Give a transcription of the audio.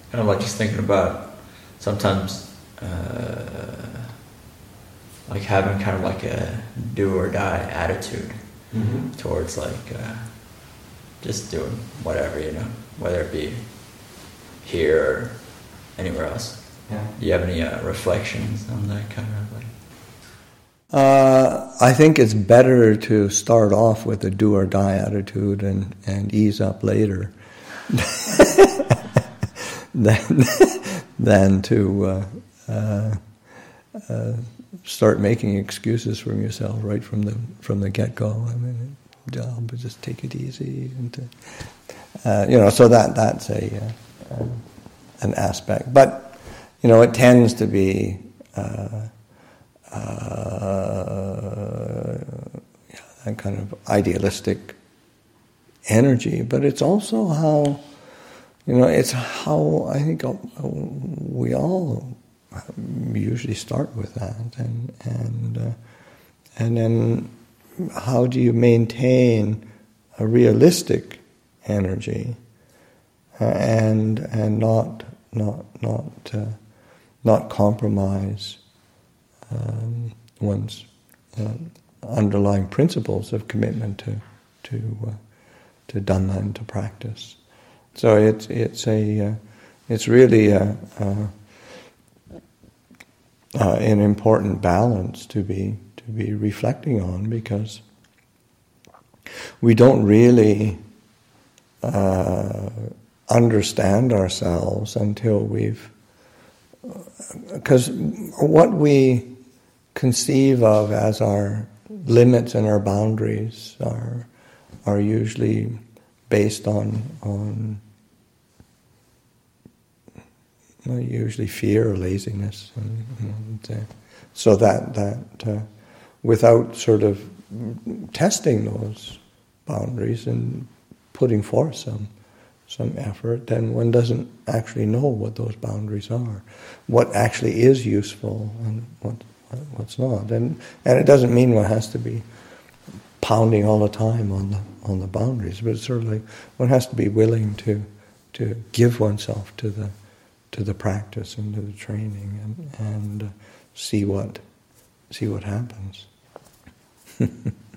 kind of like just thinking about sometimes like having kind of like a do or die attitude towards like just doing whatever, you know, whether it be here or anywhere else. Yeah. Do you have any reflections on that kind of like? I think it's better to start off with a do or die attitude and ease up later than to start making excuses from yourself right from the get-go. I mean, but just take it easy, and so that's an aspect. But it tends to be that kind of idealistic energy. But it's also how it's how I think we all usually start with that, and then how do you maintain a realistic energy and not compromise one's underlying principles of commitment to dhamma and to practice. So it's really an important balance to be reflecting on, because we don't really understand ourselves until because what we conceive of as our limits and our boundaries are usually based on usually fear or laziness, and so that without sort of testing those boundaries and putting forth some effort, then one doesn't actually know what those boundaries are, what actually is useful and what's not. And it doesn't mean one has to be pounding all the time on the boundaries, but it's sort of like one has to be willing to give oneself to the practice and to the training and see what happens.